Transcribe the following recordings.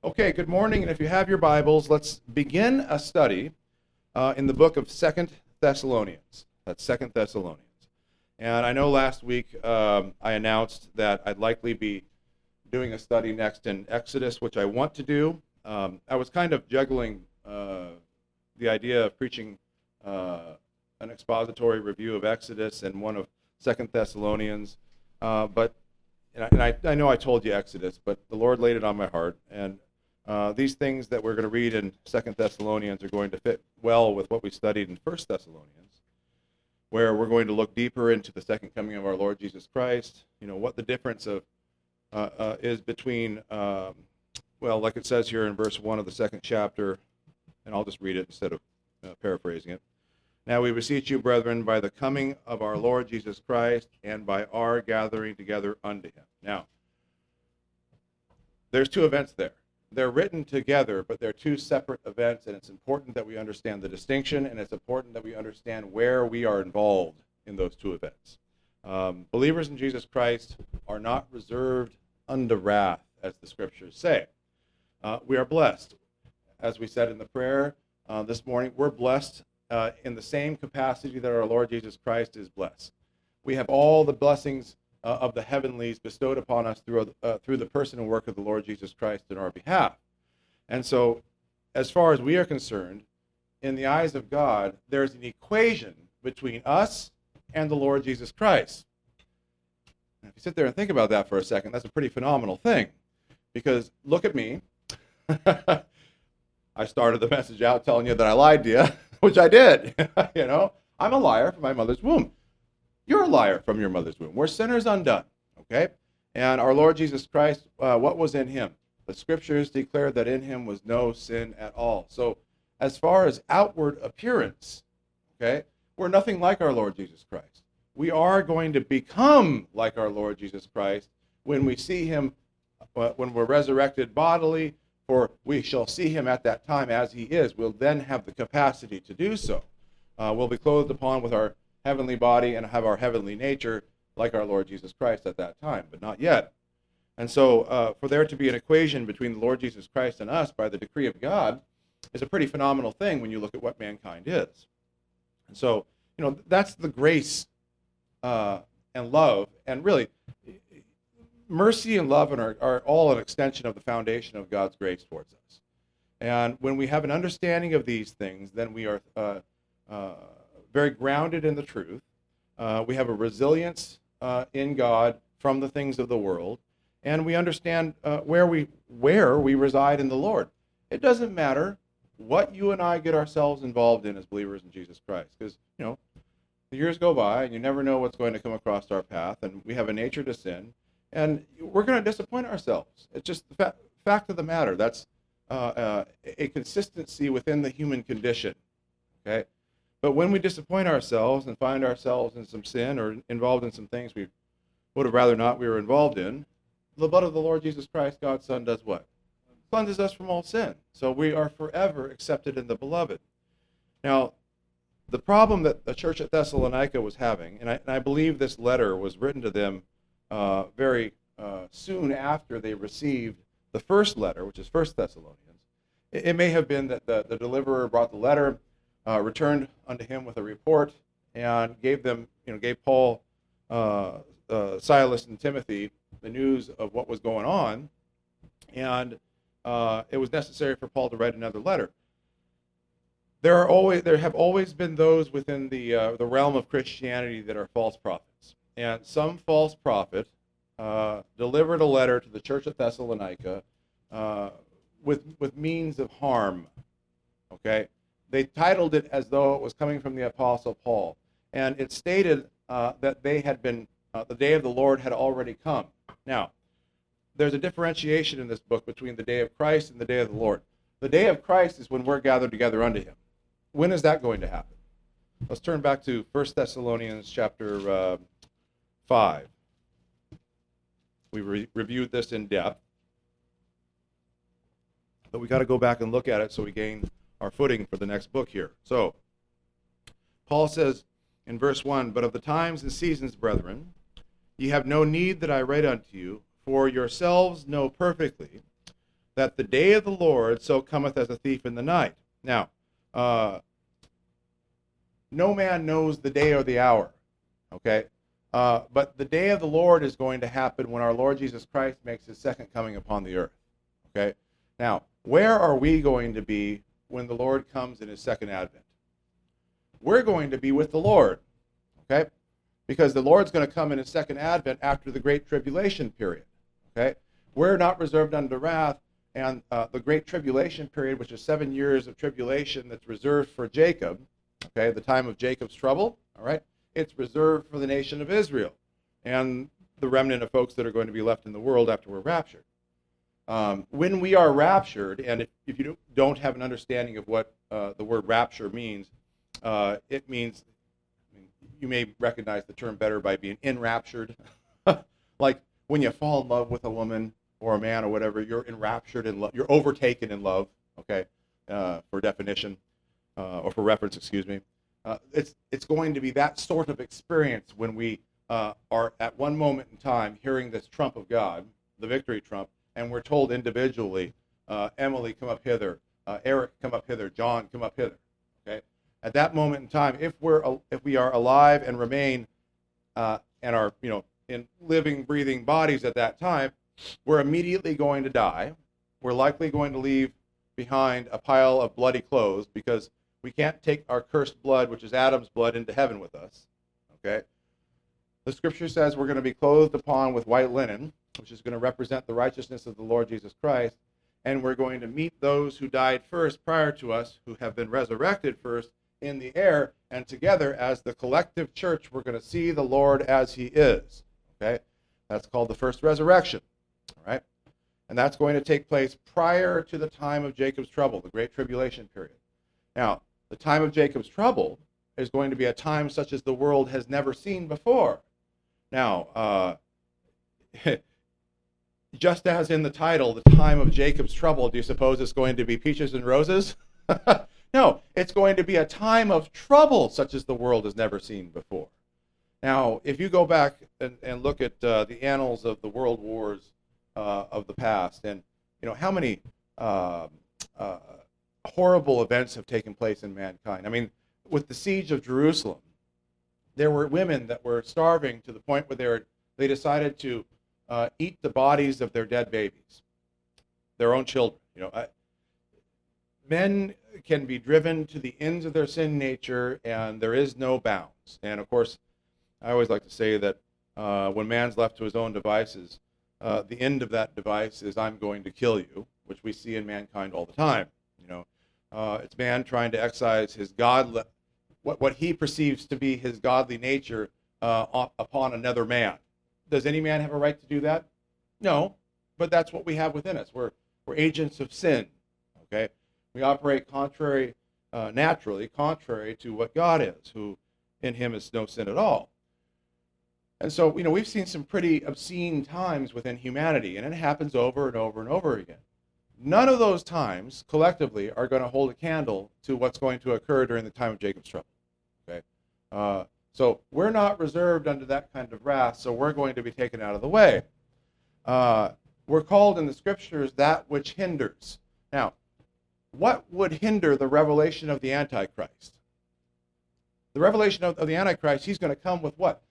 Okay, good morning, and if you have your Bibles, let's begin a study in the book of Second Thessalonians. That's Second Thessalonians. And I know last week I announced that I'd likely be doing a study next in Exodus, which I want to do. I was kind of juggling the idea of preaching an expository review of Exodus and one of Second Thessalonians, but I know I told you Exodus, but the Lord laid it on my heart, and these things that we're going to read in Second Thessalonians are going to fit well with what we studied in First Thessalonians, where we're going to look deeper into the second coming of our Lord Jesus Christ. You know what the difference of is between, like it says here in verse 1 of the second chapter, and I'll just read it instead of paraphrasing it. Now we beseech you, brethren, by the coming of our Lord Jesus Christ and by our gathering together unto him. Now, there's two events there. They're written together, but they're two separate events, and it's important that we understand the distinction, and it's important that we understand where we are involved in those two events. Believers in Jesus Christ are not reserved unto wrath, as the scriptures say. We are blessed. As we said in the prayer this morning, we're blessed in the same capacity that our Lord Jesus Christ is blessed. We have all the blessings of the heavenlies bestowed upon us through the person and work of the Lord Jesus Christ in our behalf. And so, as far as we are concerned, in the eyes of God, there's an equation between us and the Lord Jesus Christ. Now, if you sit there and think about that for a second, that's a pretty phenomenal thing. Because look at me. I started the message out telling you that I lied to you, which I did. I'm a liar from my mother's womb. You're a liar from your mother's womb. We're sinners undone, okay? And our Lord Jesus Christ, what was in him? The scriptures declare that in him was no sin at all. So as far as outward appearance, okay, we're nothing like our Lord Jesus Christ. We are going to become like our Lord Jesus Christ when we see him, when we're resurrected bodily, for we shall see him at that time as he is. We'll then have the capacity to do so. We'll be clothed upon with our heavenly body and have our heavenly nature like our Lord Jesus Christ at that time, but not yet. And so for there to be an equation between the Lord Jesus Christ and us by the decree of God is a pretty phenomenal thing when you look at what mankind is. And so, that's the grace and love, and really, mercy and love are all an extension of the foundation of God's grace towards us. And when we have an understanding of these things, then we are very grounded in the truth. We have a resilience in God from the things of the world, and we understand where we reside in the Lord. It doesn't matter what you and I get ourselves involved in as believers in Jesus Christ, because the years go by and you never know what's going to come across our path, and we have a nature to sin, and we're going to disappoint ourselves. It's just the fact of the matter. That's a consistency within the human condition. Okay. But when we disappoint ourselves and find ourselves in some sin or involved in some things we would have rather not we were involved in, the blood of the Lord Jesus Christ, God's Son, does what? Cleanses us from all sin. So we are forever accepted in the beloved. Now, the problem that the church at Thessalonica was having, and I believe this letter was written to them very soon after they received the first letter, which is First Thessalonians. It may have been that the deliverer brought the letter, returned unto him with a report, and gave Paul, Silas, and Timothy the news of what was going on, and it was necessary for Paul to write another letter. There have always been those within the realm of Christianity that are false prophets, and some false prophet delivered a letter to the church at Thessalonica with means of harm. Okay. They titled it as though it was coming from the Apostle Paul. And it stated that they had been, the day of the Lord had already come. Now, there's a differentiation in this book between the day of Christ and the day of the Lord. The day of Christ is when we're gathered together unto him. When is that going to happen? Let's turn back to 1 Thessalonians chapter 5. We reviewed this in depth. But we got to go back and look at it so we gain our footing for the next book here. So, Paul says in verse 1, "But of the times and seasons, brethren, ye have no need that I write unto you, for yourselves know perfectly that the day of the Lord so cometh as a thief in the night. Now, no man knows the day or the hour, okay? But the day of the Lord is going to happen when our Lord Jesus Christ makes his second coming upon the earth, okay? Now, where are we going to be when the Lord comes in his second advent? We're going to be with the Lord, okay? Because the Lord's going to come in his second advent after the great tribulation period, okay? We're not reserved unto wrath, and the great tribulation period, which is 7 years of tribulation that's reserved for Jacob, okay, the time of Jacob's trouble, all right, it's reserved for the nation of Israel and the remnant of folks that are going to be left in the world after we're raptured. When we are raptured, and if you don't have an understanding of what the word rapture means, it means, you may recognize the term better by being enraptured. Like when you fall in love with a woman or a man or whatever, you're enraptured in love, you're overtaken in love, okay, for definition, or for reference, excuse me. It's going to be that sort of experience when we are at one moment in time hearing this trump of God, the victory trump, and we're told individually, Emily, come up hither, Eric, come up hither, John, come up hither, okay? At that moment in time, if we are alive and remain and are, in living, breathing bodies at that time, we're immediately going to die. We're likely going to leave behind a pile of bloody clothes because we can't take our cursed blood, which is Adam's blood, into heaven with us, okay? The scripture says we're going to be clothed upon with white linen, which is going to represent the righteousness of the Lord Jesus Christ, and we're going to meet those who died first prior to us, who have been resurrected first, in the air, and together as the collective church, we're going to see the Lord as he is, okay? That's called the first resurrection, all right? And that's going to take place prior to the time of Jacob's trouble, the great tribulation period. Now, the time of Jacob's trouble is going to be a time such as the world has never seen before. Now, just as in the title, the time of Jacob's trouble, do you suppose it's going to be peaches and roses? No, it's going to be a time of trouble such as the world has never seen before. Now, if you go back and look at the annals of the world wars of the past, and how many horrible events have taken place in mankind. I mean, with the siege of Jerusalem, there were women that were starving to the point where they decided to eat the bodies of their dead babies, their own children. Men can be driven to the ends of their sin nature, and there is no bounds. And of course, I always like to say that when man's left to his own devices, the end of that device is "I'm going to kill you," which we see in mankind all the time. It's man trying to excise his what he perceives to be his godly nature upon another man. Does any man have a right to do that? No, but that's what we have within us. We're agents of sin. Okay, we operate naturally contrary to what God is, who in him is no sin at all. And so, we've seen some pretty obscene times within humanity, and it happens over and over and over again. None of those times, collectively, are going to hold a candle to what's going to occur during the time of Jacob's trouble. Okay? So we're not reserved under that kind of wrath, so we're going to be taken out of the way. We're called in the scriptures that which hinders. Now, what would hinder the revelation of the Antichrist? The revelation of the Antichrist, he's going to come with what?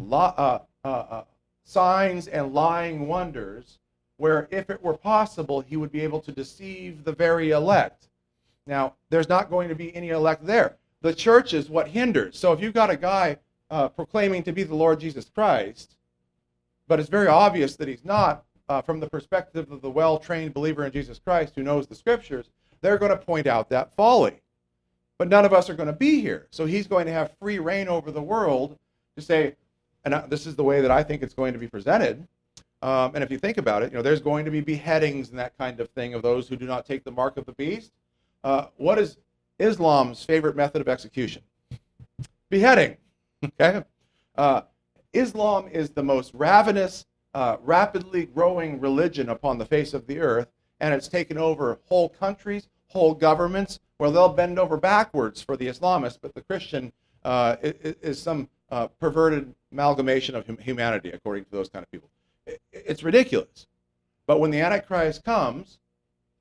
Signs and lying wonders, where if it were possible, he would be able to deceive the very elect. Now, there's not going to be any elect there. The church is what hinders. So if you've got a guy proclaiming to be the Lord Jesus Christ, but it's very obvious that he's not, from the perspective of the well-trained believer in Jesus Christ who knows the scriptures, they're going to point out that folly. But none of us are going to be here. So he's going to have free reign over the world to say, and this is the way that I think it's going to be presented. And if you think about it, there's going to be beheadings and that kind of thing of those who do not take the mark of the beast. What is Islam's favorite method of execution? Beheading. Okay. Islam is the most ravenous, rapidly growing religion upon the face of the earth, and it's taken over whole countries, whole governments, where they'll bend over backwards for the Islamists, but the Christian is some perverted amalgamation of humanity, according to those kind of people. It's ridiculous. But when the Antichrist comes,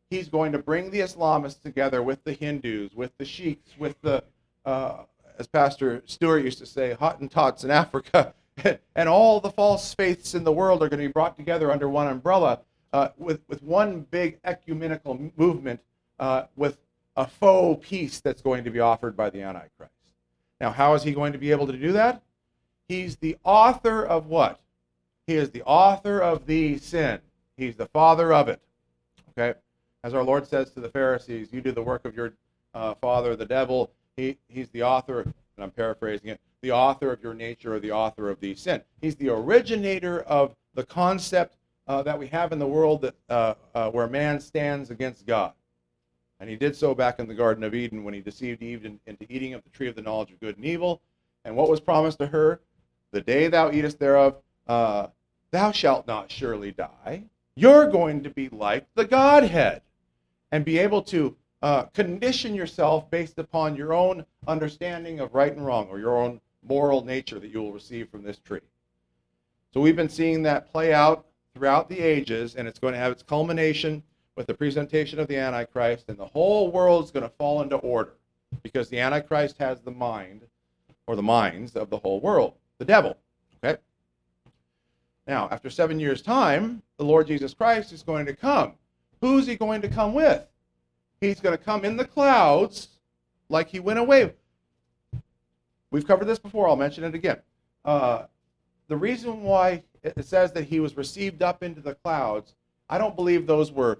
he's going to bring the Islamists together with the Hindus, with the Sheiks, with the, as Pastor Stewart used to say, Hottentots in Africa, and all the false faiths in the world are going to be brought together under one umbrella with one big ecumenical movement with a faux peace that's going to be offered by the Antichrist. Now, how is he going to be able to do that? He's the author of what? He is the author of the sin. He's the father of it. Okay? As our Lord says to the Pharisees, you do the work of your father, the devil. He's the author, and I'm paraphrasing it, the author of your nature or the author of the sin. He's the originator of the concept that we have in the world that where man stands against God. And he did so back in the Garden of Eden when he deceived Eve into eating of the tree of the knowledge of good and evil. And what was promised to her? The day thou eatest thereof, thou shalt not surely die. You're going to be like the Godhead and be able to condition yourself based upon your own understanding of right and wrong, or your own moral nature that you will receive from this tree. So we've been seeing that play out throughout the ages, and it's going to have its culmination with the presentation of the Antichrist, and the whole world is going to fall into order because the Antichrist has the mind, or the minds of the whole world, the devil. Okay? Now, after 7 years' time, the Lord Jesus Christ is going to come. Who's he going to come with? He's going to come in the clouds like he went away. We've covered this before. I'll mention it again. The reason why it says that he was received up into the clouds, I don't believe those were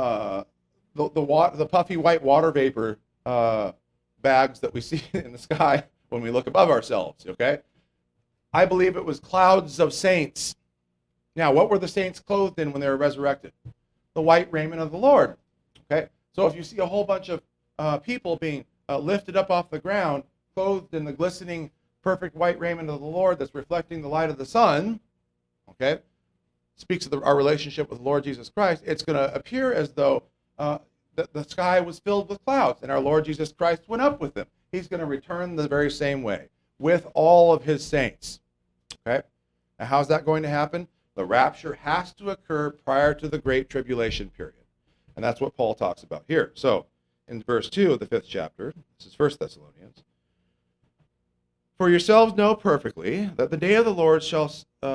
the puffy white water vapor bags that we see in the sky when we look above ourselves, okay? I believe it was clouds of saints. Now, what were the saints clothed in when they were resurrected? The white raiment of the Lord, okay? So if you see a whole bunch of people being lifted up off the ground, clothed in the glistening, perfect white raiment of the Lord that's reflecting the light of the sun, okay, speaks of our relationship with the Lord Jesus Christ, it's going to appear as though the sky was filled with clouds, and our Lord Jesus Christ went up with them. He's going to return the very same way with all of his saints. Okay? Now, how's that going to happen? The rapture has to occur prior to the Great Tribulation period. And that's what Paul talks about here. So, in verse 2 of the 5th chapter, this is 1 Thessalonians, for yourselves know perfectly that the day of the Lord shall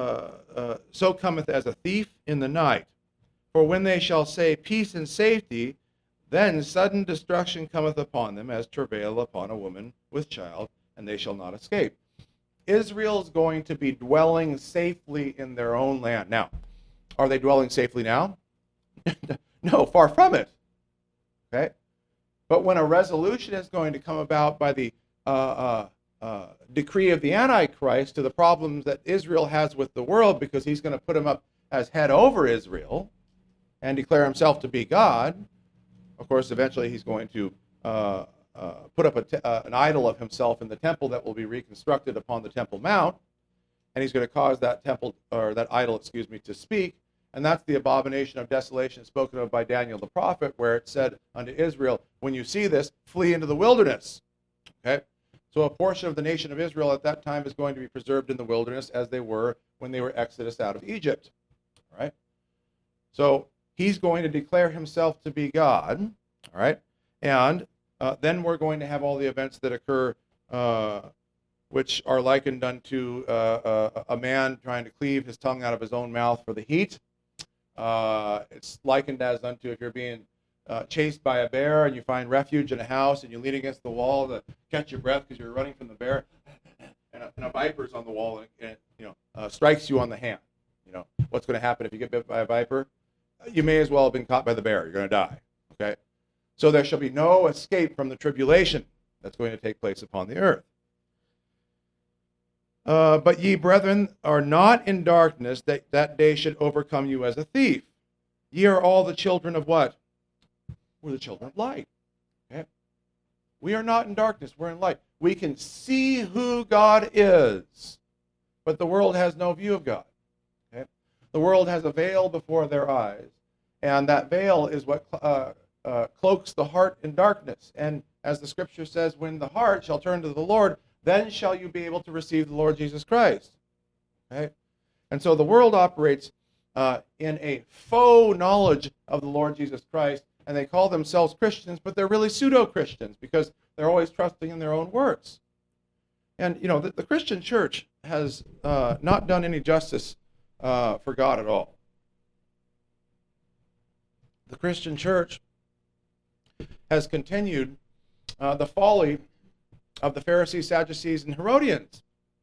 so cometh as a thief in the night. For when they shall say peace and safety, then sudden destruction cometh upon them, as travail upon a woman with child, and they shall not escape. Israel is going to be dwelling safely in their own land. Now, are they dwelling safely now? No, far from it. Okay? But when a resolution is going to come about by the decree of the Antichrist to the problems that Israel has with the world, because he's going to put him up as head over Israel and declare himself to be God, of course, eventually he's going to put up an idol of himself in the temple that will be reconstructed upon the Temple Mount, and he's going to cause that temple, or that idol, to speak, and that's the abomination of desolation spoken of by Daniel the prophet, where it said unto Israel, when you see this, flee into the wilderness. Okay? So a portion of the nation of Israel at that time is going to be preserved in the wilderness as they were when they were exodus out of Egypt. All right? So he's going to declare himself to be God. All right? And then we're going to have all the events that occur which are likened unto a man trying to cleave his tongue out of his own mouth for the heat. It's likened as unto if you're being chased by a bear and you find refuge in a house and you lean against the wall to catch your breath because you're running from the bear, and a viper's on the wall and strikes you on the hand. What's going to happen if you get bit by a viper? You may as well have been caught by the bear. You're going to die. Okay? So there shall be no escape from the tribulation that's going to take place upon the earth. But ye, brethren, are not in darkness, that that day should overcome you as a thief. Ye are all the children of what? We're the children of light. Okay? We are not in darkness. We're in light. We can see who God is, but the world has no view of God. Okay? The world has a veil before their eyes, and that veil is what cloaks the heart in darkness. And as the scripture says, when the heart shall turn to the Lord, then shall you be able to receive the Lord Jesus Christ. Okay? And so the world operates in a faux knowledge of the Lord Jesus Christ and they call themselves Christians, but they're really pseudo-Christians because they're always trusting in their own works. And, the Christian church has not done any justice for God at all. The Christian church has continued the folly of the Pharisees, Sadducees, and Herodians.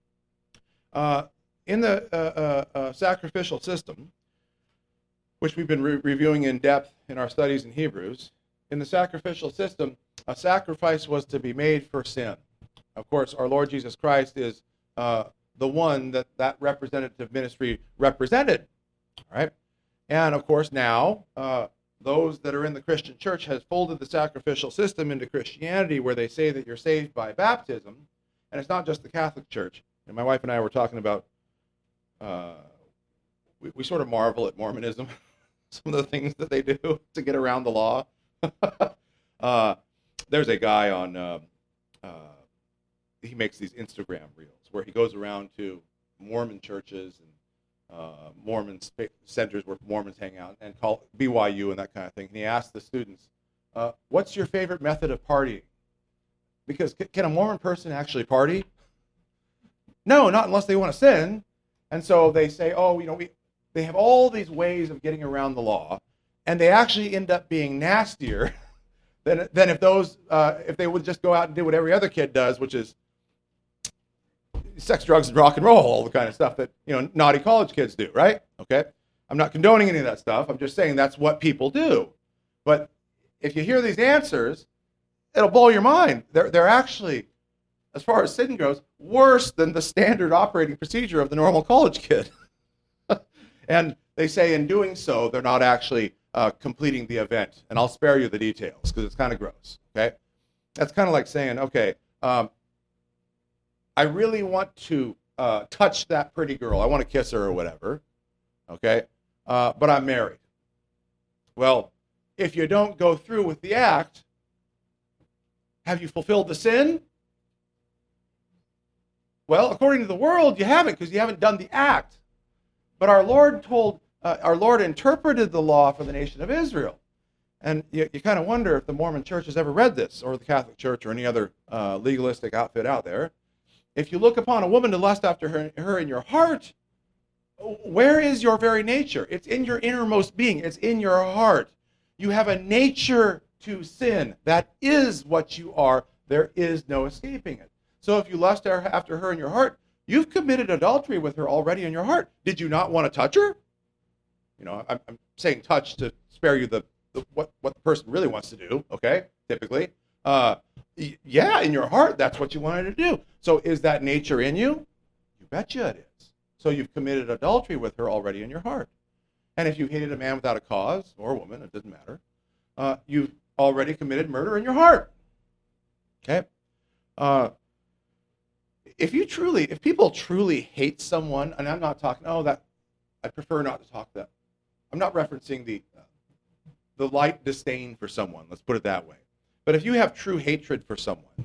In the sacrificial system, which we've been reviewing in depth in our studies in Hebrews, in the sacrificial system, a sacrifice was to be made for sin. Of course, our Lord Jesus Christ is the one that representative ministry represented. All right? And of course, now, those that are in the Christian church has folded the sacrificial system into Christianity, where they say that you're saved by baptism. And it's not just the Catholic Church. And my wife and I were talking about, we sort of marvel at Mormonism, some of the things that they do to get around the law. There's a guy on, he makes these Instagram reels where he goes around to Mormon churches and Mormon centers where Mormons hang out, and call BYU and that kind of thing. And he asks the students, what's your favorite method of partying? Because can a Mormon person actually party? No, not unless they want to sin. And so they say, they have all these ways of getting around the law, and they actually end up being nastier than if they would just go out and do what every other kid does, which is sex, drugs, and rock and roll, all the kind of stuff that naughty college kids do, right? Okay, I'm not condoning any of that stuff. I'm just saying that's what people do. But if you hear these answers, it'll blow your mind. They're actually, as far as sin goes, worse than the standard operating procedure of the normal college kid. And they say in doing so, they're not actually completing the event. And I'll spare you the details because it's kind of gross. Okay, that's kind of like saying, okay, I really want to touch that pretty girl. I want to kiss her or whatever. Okay, but I'm married. Well, if you don't go through with the act, have you fulfilled the sin? Well, according to the world, you haven't, because you haven't done the act. But our Lord interpreted the law for the nation of Israel. And you kind of wonder if the Mormon church has ever read this, or the Catholic Church, or any other legalistic outfit out there. If you look upon a woman to lust after her in your heart, where is your very nature? It's in your innermost being. It's in your heart. You have a nature to sin. That is what you are. There is no escaping it. So if you lust after her in your heart, you've committed adultery with her already in your heart. Did you not want to touch her? I'm saying touch to spare you what the person really wants to do, okay, typically. Yeah, in your heart, that's what you wanted to do. So is that nature in you? You betcha it is. So you've committed adultery with her already in your heart. And if you hated a man without a cause, or a woman, it doesn't matter, you've already committed murder in your heart. Okay? If people truly hate someone, and I'm not talking, I prefer not to talk that. I'm not referencing the light disdain for someone, let's put it that way. But if you have true hatred for someone,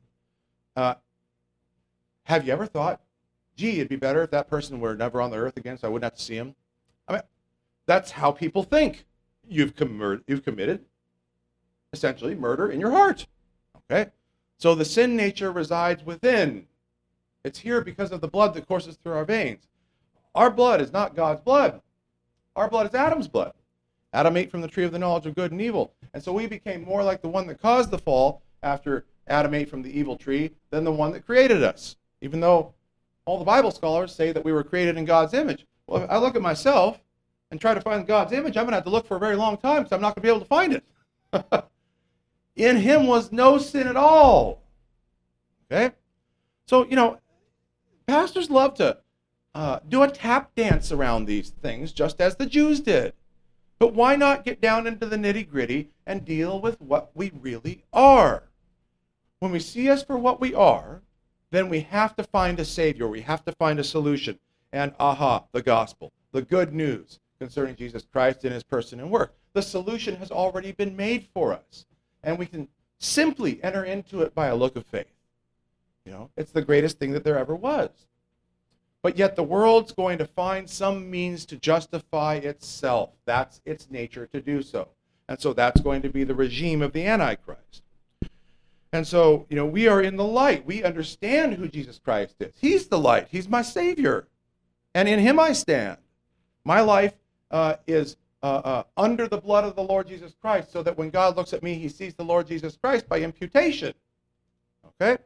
have you ever thought, gee, it'd be better if that person were never on the earth again so I wouldn't have to see him? I mean, that's how people think. You've committed, essentially, murder in your heart. Okay? So the sin nature resides within. It's here because of the blood that courses through our veins. Our blood is not God's blood. Our blood is Adam's blood. Adam ate from the tree of the knowledge of good and evil. And so we became more like the one that caused the fall after Adam ate from the evil tree than the one that created us. Even though all the Bible scholars say that we were created in God's image. Well, if I look at myself and try to find God's image, I'm going to have to look for a very long time because I'm not going to be able to find it. In him was no sin at all. Okay? So, pastors love to do a tap dance around these things, just as the Jews did. But why not get down into the nitty-gritty and deal with what we really are? When we see us for what we are, then we have to find a Savior. We have to find a solution. And the gospel, the good news concerning Jesus Christ and his person and work. The solution has already been made for us. And we can simply enter into it by a look of faith. It's the greatest thing that there ever was. But yet the world's going to find some means to justify itself. That's its nature to do so. And so that's going to be the regime of the Antichrist. And so, we are in the light. We understand who Jesus Christ is. He's the light. He's my Savior. And in him I stand. My life is under the blood of the Lord Jesus Christ, so that when God looks at me, he sees the Lord Jesus Christ by imputation. Okay?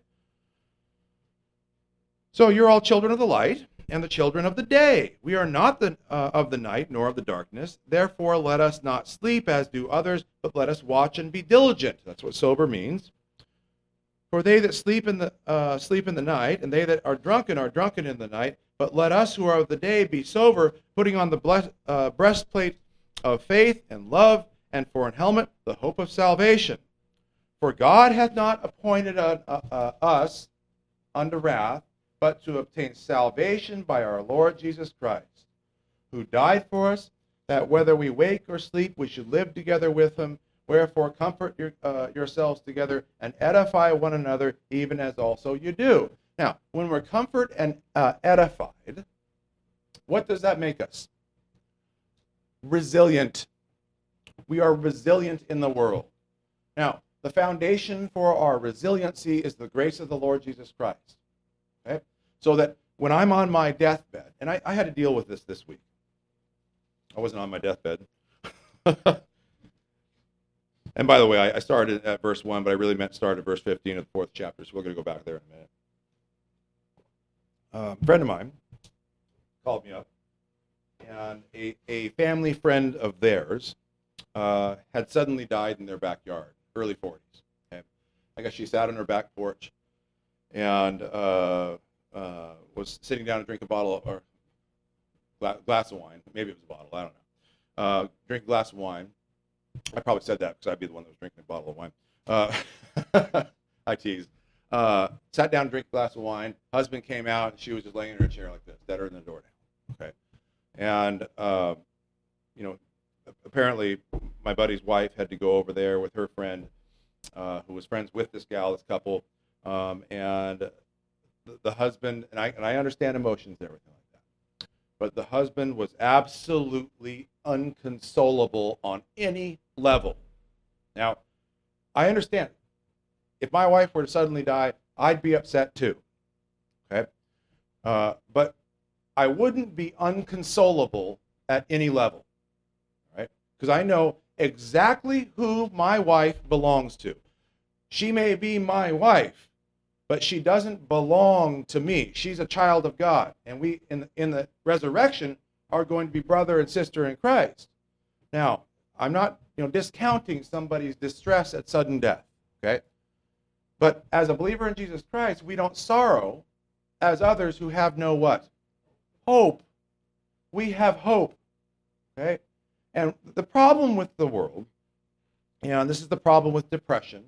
So you're all children of the light and the children of the day. We are not of the night, nor of the darkness. Therefore, let us not sleep as do others, but let us watch and be diligent. That's what sober means. For they that sleep in the night, and they that are drunken in the night. But let us who are of the day be sober, putting on the breastplate of faith and love, and for an helmet the hope of salvation. For God hath not appointed us unto wrath, but to obtain salvation by our Lord Jesus Christ, who died for us, that whether we wake or sleep, we should live together with him. Wherefore comfort yourselves together and edify one another, even as also you do. Now, when we're comforted and edified, what does that make us? Resilient. We are resilient in the world. Now, the foundation for our resiliency is the grace of the Lord Jesus Christ. Okay? So that when I'm on my deathbed, and I had to deal with this week. I wasn't on my deathbed. And by the way, I started at verse 1, but I really meant start at verse 15 of the 4th chapter, so we're going to go back there in a minute. A friend of mine called me up, and a family friend of theirs had suddenly died in their backyard, early 40s. Okay? I guess she sat on her back porch and was sitting down to drink a bottle or glass of wine. Maybe it was a bottle, I don't know. Drink a glass of wine. I probably said that because I'd be the one that was drinking a bottle of wine. I tease. Sat down to drink a glass of wine. Husband came out, and she was just laying in her chair like this, deader than the doornail. Okay. And, apparently my buddy's wife had to go over there with her friend, who was friends with this gal, this couple, and the husband, and I understand emotions and everything like that, but the husband was absolutely unconsolable on any level. Now, I understand. If my wife were to suddenly die, I'd be upset too. Okay? But I wouldn't be unconsolable at any level. Right? Because I know exactly who my wife belongs to. She may be my wife, but she doesn't belong to me. She's a child of God. And we, in the resurrection, are going to be brother and sister in Christ. Now, I'm not discounting somebody's distress at sudden death. Okay? But as a believer in Jesus Christ, we don't sorrow as others who have no what? Hope. We have hope. Okay? And the problem with the world, and this is the problem with depression,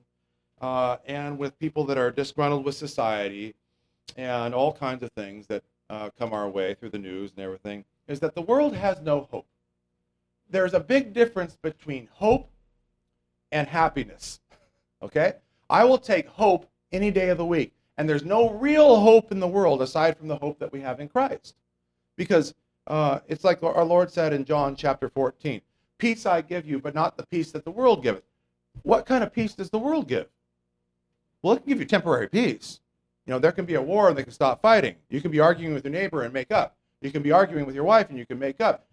and with people that are disgruntled with society, and all kinds of things that come our way through the news and everything, is that the world has no hope. There's a big difference between hope and happiness. Okay? I will take hope any day of the week. And there's no real hope in the world aside from the hope that we have in Christ. Because it's like our Lord said in John chapter 14, peace I give you, but not the peace that the world giveth. What kind of peace does the world give? Well, it can give you temporary peace. There can be a war and they can stop fighting. You can be arguing with your neighbor and make up. You can be arguing with your wife and you can make up.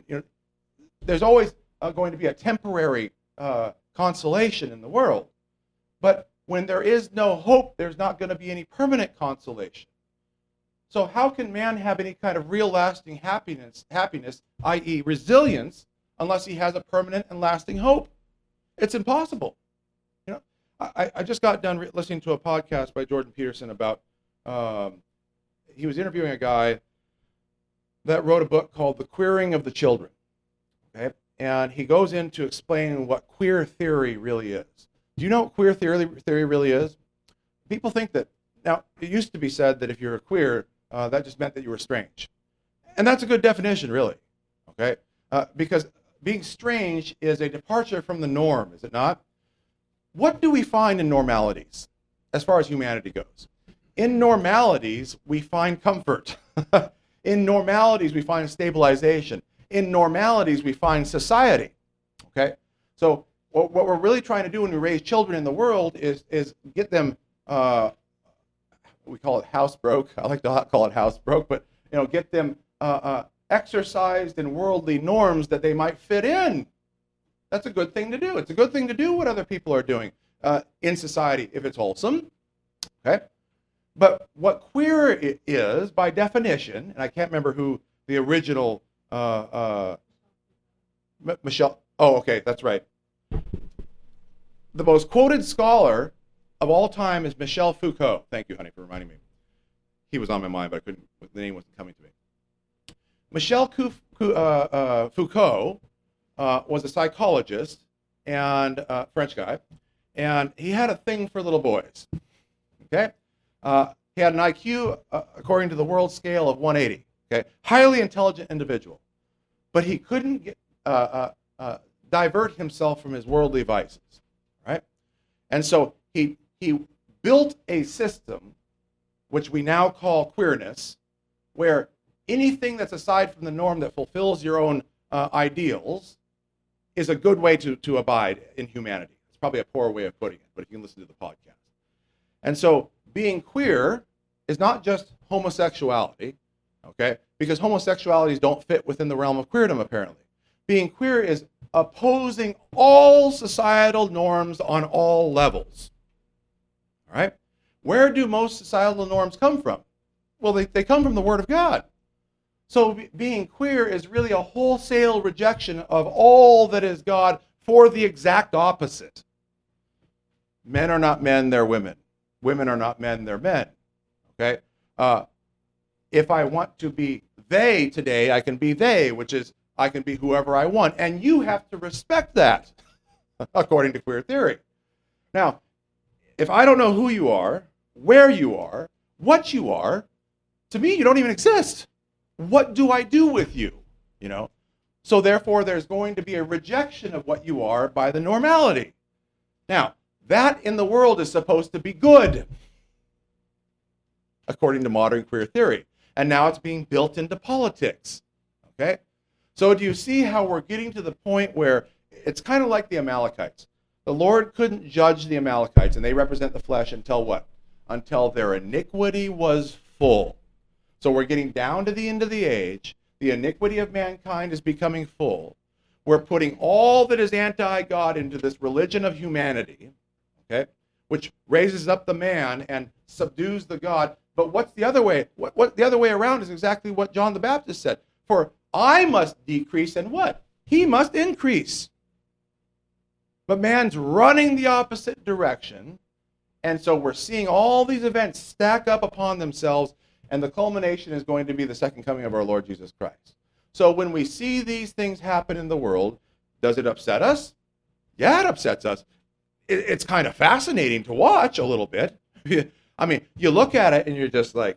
There's always going to be a temporary consolation in the world. But when there is no hope, there's not going to be any permanent consolation. So how can man have any kind of real lasting happiness, i.e. resilience, unless he has a permanent and lasting hope? It's impossible. I just got done listening to a podcast by Jordan Peterson about, he was interviewing a guy that wrote a book called The Queering of the Children. Okay? And he goes in to explain what queer theory really is. Do you know what queer theory really is? People think that, now, it used to be said that if you're a queer, that just meant that you were strange. And that's a good definition, really. Okay? Because being strange is a departure from the norm, is it not? What do we find in normalities as far as humanity goes? In normalities, we find comfort. In normalities, we find stabilization. In normalities, we find society. Okay? So what we're really trying to do when we raise children in the world is get them, we call it house broke. I like to call it house broke, but get them exercised in worldly norms that they might fit in. That's a good thing to do. It's a good thing to do what other people are doing in society if it's wholesome. Okay? But what queer is, by definition, and I can't remember who the original Michelle. Oh, okay, that's right. The most quoted scholar of all time is Michel Foucault. Thank you, honey, for reminding me. He was on my mind, but I couldn't. The name wasn't coming to me. Michel Foucault was a psychologist and French guy, and he had a thing for little boys. Okay, he had an IQ according to the world scale of 180. Okay, highly intelligent individual, but he couldn't divert himself from his worldly vices. Right, and so he built a system, which we now call queerness, where anything that's aside from the norm that fulfills your own ideals is a good way to abide in humanity. It's probably a poor way of putting it, but if you can listen to the podcast. And so being queer is not just homosexuality, okay? Because homosexualities don't fit within the realm of queerdom, apparently. Being queer is opposing all societal norms on all levels. All right? Where do most societal norms come from? Well, they come from the Word of God. So being queer is really a wholesale rejection of all that is God for the exact opposite. Men are not men, they're women. Women are not men, they're men. Okay? If I want to be they today, I can be they, which is I can be whoever I want. And you have to respect that, according to queer theory. Now, if I don't know who you are, where you are, what you are, to me, you don't even exist. What do I do with you? So therefore, there's going to be a rejection of what you are by the normality. Now, that in the world is supposed to be good, according to modern queer theory. And now it's being built into politics. Okay? So do you see how we're getting to the point where it's kind of like the Amalekites? The Lord couldn't judge the Amalekites, and they represent the flesh until what? Until their iniquity was full. So we're getting down to the end of the age. The iniquity of mankind is becoming full. We're putting all that is anti-God into this religion of humanity, okay, which raises up the man and subdues the God. But what's the other way? What the other way around is exactly what John the Baptist said. For I must decrease, and what? He must increase. But man's running the opposite direction. And so we're seeing all these events stack up upon themselves, and the culmination is going to be the second coming of our Lord Jesus Christ. So when we see these things happen in the world, does it upset us? Yeah, it upsets us. It's kind of fascinating to watch a little bit. I mean, you look at it and you're just like,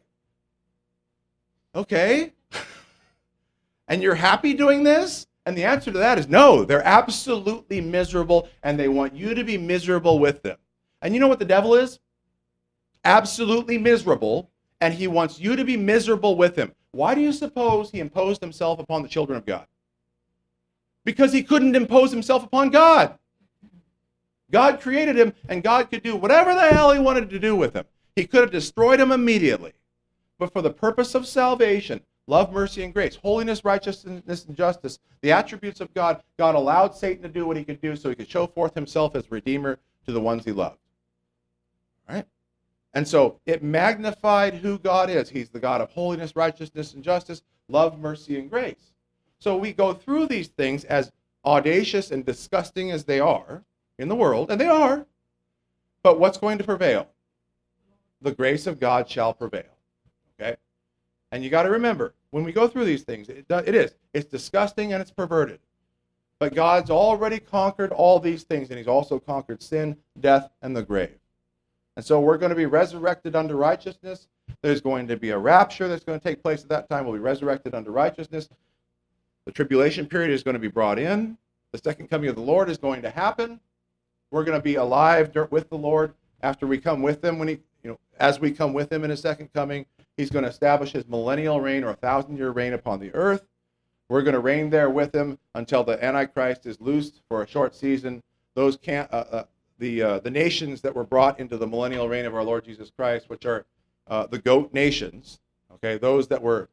okay. And you're happy doing this? And the answer to that is no. They're absolutely miserable, and they want you to be miserable with them. And you know what the devil is? Absolutely miserable, and he wants you to be miserable with him. Why do you suppose he imposed himself upon the children of God? Because he couldn't impose himself upon God. God created him, and God could do whatever the hell he wanted to do with him. He could have destroyed him immediately. But for the purpose of salvation, love, mercy, and grace, holiness, righteousness, and justice, the attributes of God, God allowed Satan to do what he could do so he could show forth himself as Redeemer to the ones he loved. All right? And so it magnified who God is. He's the God of holiness, righteousness, and justice, love, mercy, and grace. So we go through these things, as audacious and disgusting as they are in the world, and they are, but what's going to prevail? The grace of God shall prevail. Okay? And you got to remember, when we go through these things, it's disgusting and it's perverted. But God's already conquered all these things, and he's also conquered sin, death, and the grave. And so we're going to be resurrected unto righteousness. There's going to be a rapture that's going to take place at that time. We'll be resurrected unto righteousness. The tribulation period is going to be brought in. The second coming of the Lord is going to happen. We're going to be alive with the Lord after we come with him. As we come with him in his second coming, he's going to establish his millennial reign, or 1,000-year reign upon the earth. We're going to reign there with him until the Antichrist is loosed for a short season. those the nations that were brought into the millennial reign of our Lord Jesus Christ, which are the goat nations, okay, those that were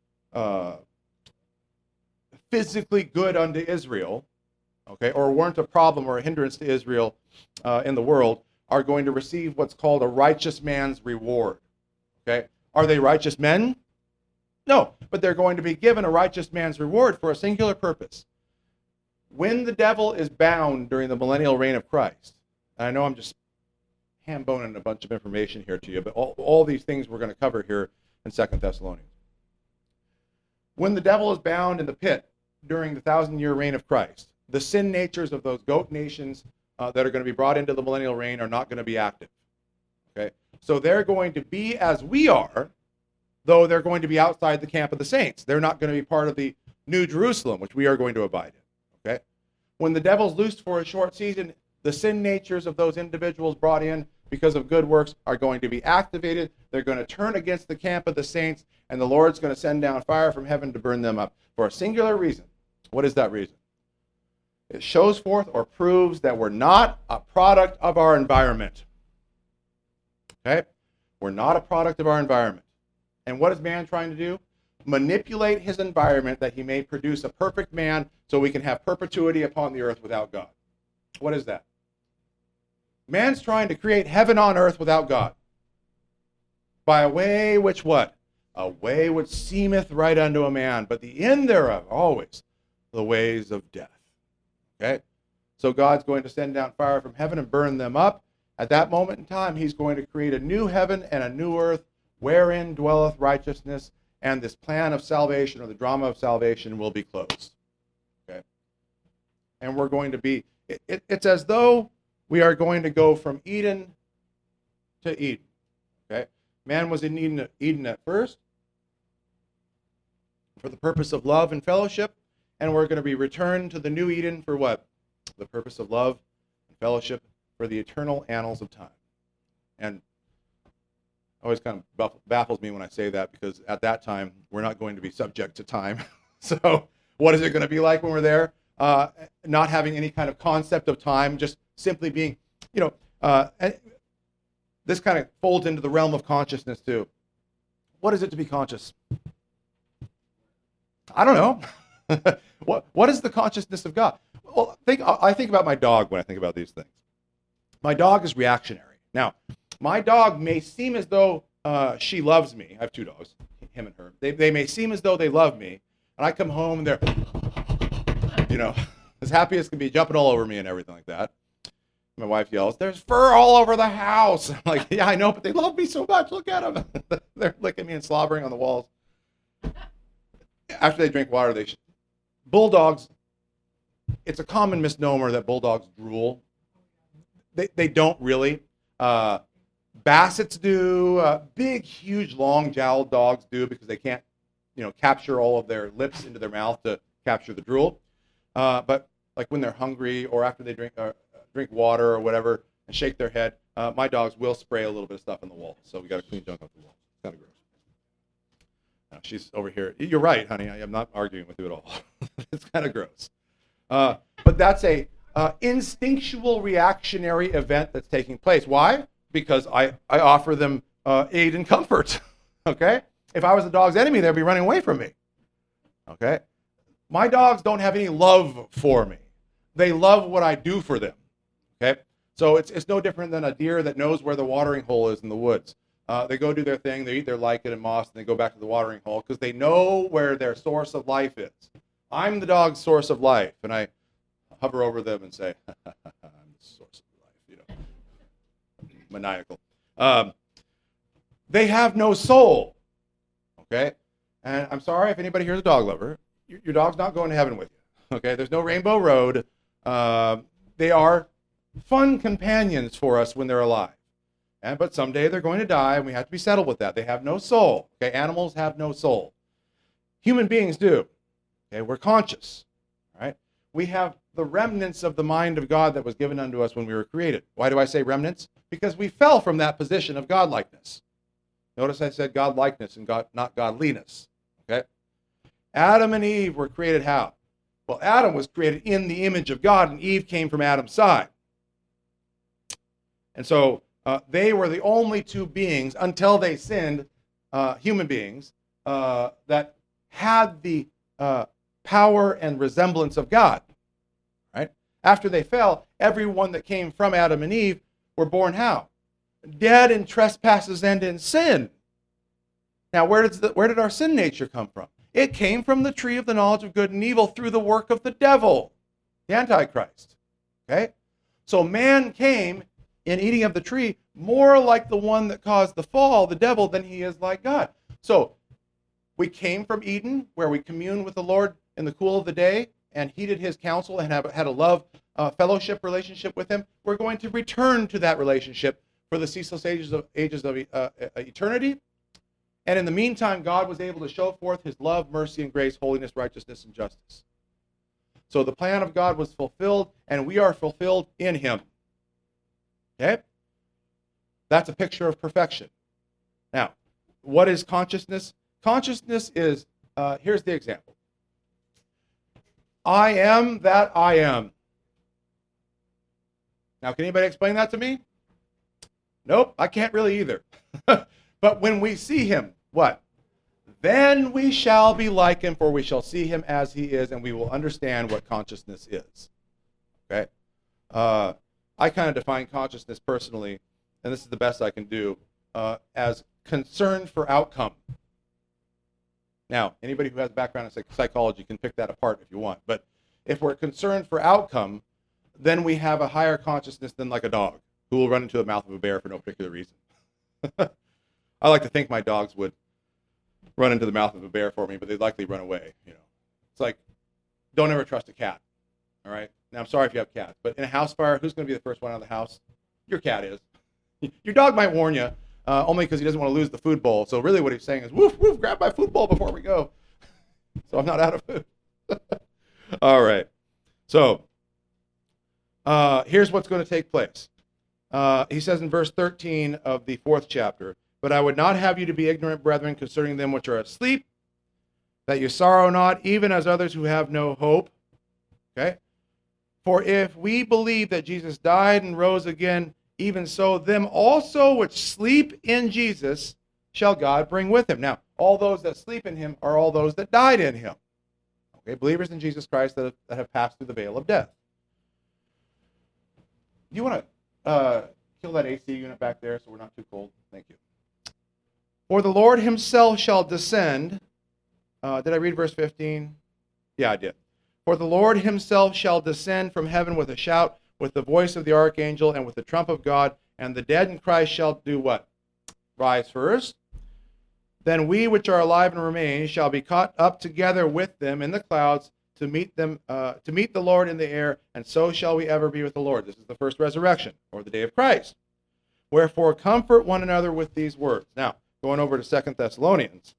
physically good unto Israel, okay, or weren't a problem or a hindrance to Israel in the world, are going to receive what's called a righteous man's reward. Okay, are they righteous men? No, but they're going to be given a righteous man's reward for a singular purpose. When the devil is bound during the millennial reign of Christ, and I know I'm just ham-boning a bunch of information here to you, but all these things we're going to cover here in 2 Thessalonians. When the devil is bound in the pit during the 1,000-year reign of Christ, the sin natures of those goat nations that are going to be brought into the millennial reign are not going to be active. Okay, so they're going to be as we are, though they're going to be outside the camp of the saints. They're not going to be part of the New Jerusalem, which we are going to abide in. Okay, when the devil's loosed for a short season, the sin natures of those individuals brought in because of good works are going to be activated. They're going to turn against the camp of the saints, and the Lord's going to send down fire from heaven to burn them up for a singular reason. What is that reason? It shows forth or proves that we're not a product of our environment. Okay? We're not a product of our environment. And what is man trying to do? Manipulate his environment that he may produce a perfect man so we can have perpetuity upon the earth without God. What is that? Man's trying to create heaven on earth without God. By a way which what? A way which seemeth right unto a man, but the end thereof always the ways of death. Okay? So God's going to send down fire from heaven and burn them up. At that moment in time, he's going to create a new heaven and a new earth wherein dwelleth righteousness, and this plan of salvation, or the drama of salvation, will be closed. Okay? And we're going to be, it's as though we are going to go from Eden to Eden. Okay? Man was in Eden at first for the purpose of love and fellowship, and we're going to be returned to the new Eden for what? The purpose of love and fellowship for the eternal annals of time. And always kind of baffles me when I say that, because at that time, we're not going to be subject to time. So what is it going to be like when we're there? Not having any kind of concept of time, just simply being, this kind of folds into the realm of consciousness too. What is it to be conscious? I don't know. What is the consciousness of God? Well, I think about my dog when I think about these things. My dog is reactionary. Now, my dog may seem as though she loves me. I have two dogs, him and her. They may seem as though they love me, and I come home and they're, as happy as can be, jumping all over me and everything like that. My wife yells, "There's fur all over the house." I'm like, "Yeah, I know, but they love me so much. Look at them." They're licking me and slobbering on the walls. After they drink water, bulldogs, it's a common misnomer that bulldogs drool. They don't really. Bassets do. Big, huge, long-jowled dogs do, because they can't, capture all of their lips into their mouth to capture the drool. But like when they're hungry or after they drink water or whatever and shake their head, my dogs will spray a little bit of stuff on the wall. So we got to clean junk off the wall. It's kind of gross. She's over here. You're right, honey. I'm not arguing with you at all. It's kind of gross. But that's a instinctual reactionary event that's taking place. Why? Because I offer them aid and comfort. Okay? If I was the dog's enemy, they'd be running away from me. Okay? My dogs don't have any love for me. They love what I do for them. Okay? So it's no different than a deer that knows where the watering hole is in the woods. They go do their thing, they eat their lichet and moss, and they go back to the watering hole because they know where their source of life is. I'm the dog's source of life, and I hover over them and say, "I'm the source of life," maniacal. They have no soul, okay? And I'm sorry if anybody here is a dog lover. Your dog's not going to heaven with you, okay? There's no rainbow road. They are fun companions for us when they're alive. But someday they're going to die, and we have to be settled with that. They have no soul. Okay, animals have no soul. Human beings do. Okay, we're conscious. All right, we have the remnants of the mind of God that was given unto us when we were created. Why do I say remnants? Because we fell from that position of godlikeness. Notice I said godlikeness and not godliness. Okay, Adam and Eve were created how? Well, Adam was created in the image of God, and Eve came from Adam's side. And so they were the only two beings until they sinned, human beings, that had the power and resemblance of God. Right? After they fell, everyone that came from Adam and Eve were born how? Dead in trespasses and in sin. Now, where did our sin nature come from? It came from the tree of the knowledge of good and evil through the work of the devil, the Antichrist. Okay? So man came in eating of the tree more like the one that caused the fall, the devil, than he is like God. So we came from Eden, where we communed with the Lord in the cool of the day and heeded his counsel and had a love fellowship relationship with him. We're going to return to that relationship for the ceaseless ages of eternity. And in the meantime, God was able to show forth his love, mercy, and grace, holiness, righteousness, and justice. So the plan of God was fulfilled, and we are fulfilled in him. Okay? That's a picture of perfection. Now, what is consciousness? Consciousness is, here's the example. I am that I am. Now, can anybody explain that to me? Nope, I can't really either. But when we see him, what? Then we shall be like him, for we shall see him as he is, and we will understand what consciousness is. Okay? I kind of define consciousness personally, and this is the best I can do, as concern for outcome. Now, anybody who has a background in psychology can pick that apart if you want. But if we're concerned for outcome, then we have a higher consciousness than like a dog who will run into the mouth of a bear for no particular reason. I like to think my dogs would run into the mouth of a bear for me, but they'd likely run away. It's like, don't ever trust a cat. All right? Now, I'm sorry if you have cats, but in a house fire, who's going to be the first one out of the house? Your cat is. Your dog might warn you, only because he doesn't want to lose the food bowl. So really what he's saying is, woof, woof, grab my food bowl before we go. So I'm not out of food. All right. So here's what's going to take place. He says in verse 13 of the 4th chapter, "But I would not have you to be ignorant, brethren, concerning them which are asleep, that you sorrow not, even as others who have no hope." Okay? "For if we believe that Jesus died and rose again, even so them also which sleep in Jesus shall God bring with him." Now, all those that sleep in him are all those that died in him. Okay? Believers in Jesus Christ that have passed through the veil of death. Do you want to kill that AC unit back there so we're not too cold? Thank you. "For the Lord himself shall descend." Did I read verse 15? Yeah, I did. "For the Lord himself shall descend from heaven with a shout, with the voice of the archangel, and with the trump of God, and the dead in Christ shall do what? Rise first. Then we which are alive and remain shall be caught up together with them in the clouds to meet the Lord in the air, and so shall we ever be with the Lord." This is the first resurrection, or the day of Christ. "Wherefore comfort one another with these words." Now, going over to 2 Thessalonians.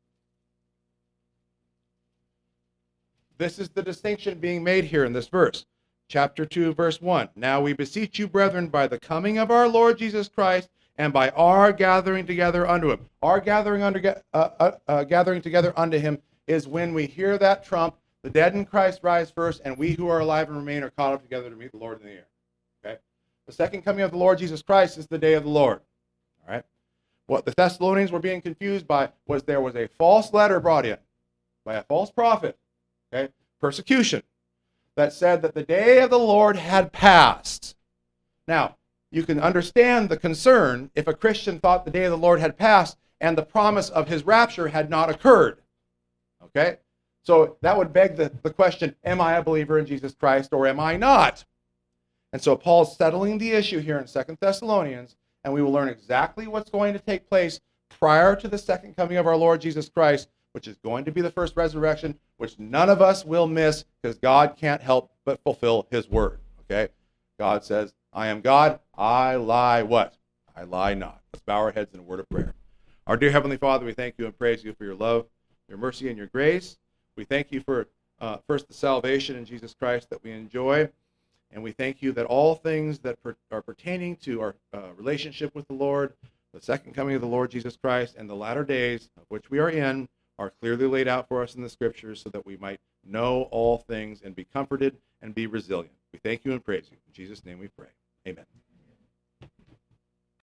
This is the distinction being made here in this verse. Chapter 2, verse 1. "Now we beseech you, brethren, by the coming of our Lord Jesus Christ, and by our gathering together unto him." Our gathering together unto him is when we hear that trump, the dead in Christ rise first, and we who are alive and remain are caught up together to meet the Lord in the air. Okay? The second coming of the Lord Jesus Christ is the day of the Lord. All right? What the Thessalonians were being confused by was there was a false letter brought in by a false prophet, okay, persecution, that said that the day of the Lord had passed. Now, you can understand the concern if a Christian thought the day of the Lord had passed and the promise of his rapture had not occurred. Okay? So that would beg the question, am I a believer in Jesus Christ or am I not? And so Paul's settling the issue here in 2 Thessalonians, and we will learn exactly what's going to take place prior to the second coming of our Lord Jesus Christ, which is going to be the first resurrection, which none of us will miss because God can't help but fulfill his word. Okay? God says, "I am God, I lie" what? "I lie not." Let's bow our heads in a word of prayer. Our dear Heavenly Father, we thank you and praise you for your love, your mercy, and your grace. We thank you for, first, the salvation in Jesus Christ that we enjoy. And we thank you that all things that are pertaining to our relationship with the Lord, the second coming of the Lord Jesus Christ, and the latter days of which we are in, are clearly laid out for us in the Scriptures so that we might know all things and be comforted and be resilient. We thank you and praise you. In Jesus' name we pray. Amen.